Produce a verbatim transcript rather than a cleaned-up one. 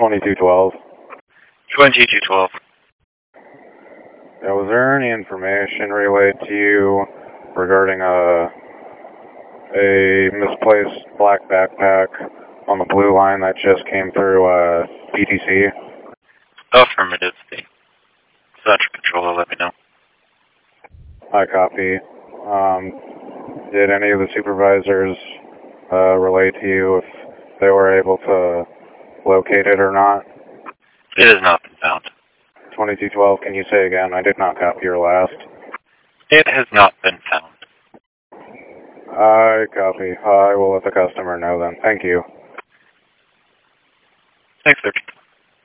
twenty-two twelve. twenty-two twelve. Yeah, was there any information relayed to you regarding a, a misplaced black backpack on the blue line that just came through uh, P T C? Affirmative. Central Controller, let me know. I copy. Um, did any of the supervisors uh, relate to you if they were able to locate it or not? It has not been found. twenty-two twelve, can you say again? I did not copy your last. It has not been found. I copy. I will let the customer know then. Thank you. Thanks, thirteen.